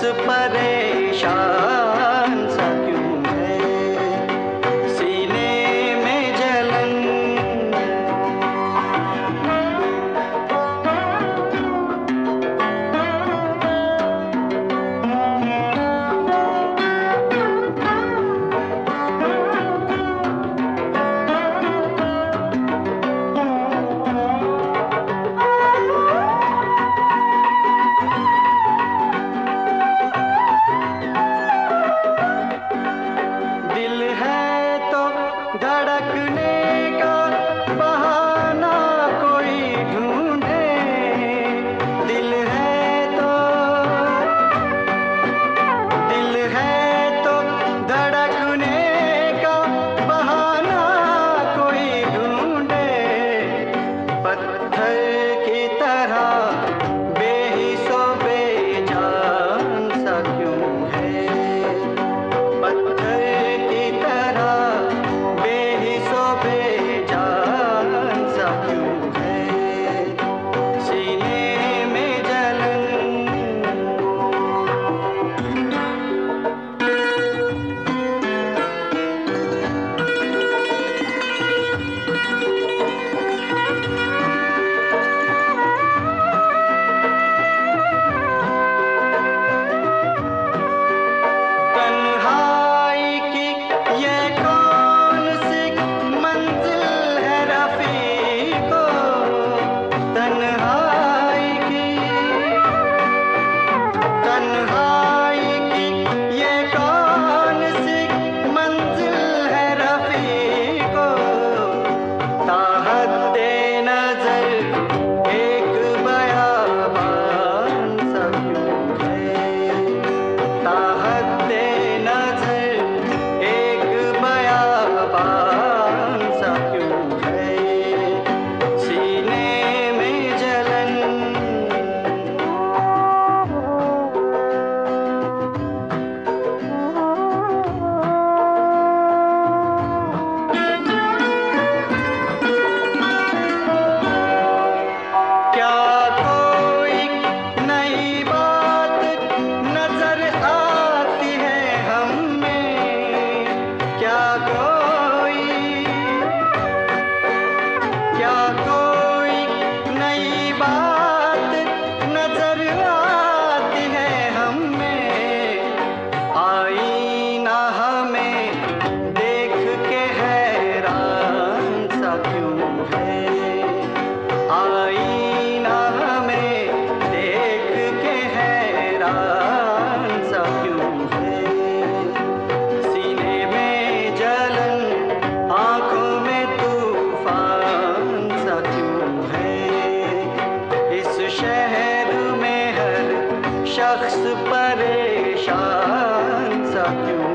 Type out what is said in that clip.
परेशान सा क्यों है, सीने में जलन। धड़कने का बहाना कोई ढूंढे, दिल है तो धड़कने का बहाना कोई ढूंढे। पत्थर की तरह बेहिसो बेजान सा क्यों है, पत्थर की तरह बेजान सा क्यों है, सीने में जलन। तन्हाई की ये कौन सी मंजिल है रफ़ीको, तन्हाई की ये कौन सी मंजिल है रफ़ीको। ताहते नज़र एक बयाबान सा क्यों है, ताहते नज़र एक बयाबान सा क्यों है, सीने में जलन। क्या कोई नई बात नजर आती है हमें, क्या कोई नई बात नजर आती है हमें। आईना हमें देख के हैरान सा क्यों है, आईना हमें देख के हैरान सा क्यों है, सीने में जलन, आँखों में तूफान सा क्यों है। इस शहर में हर शख्स परेशान सा क्यों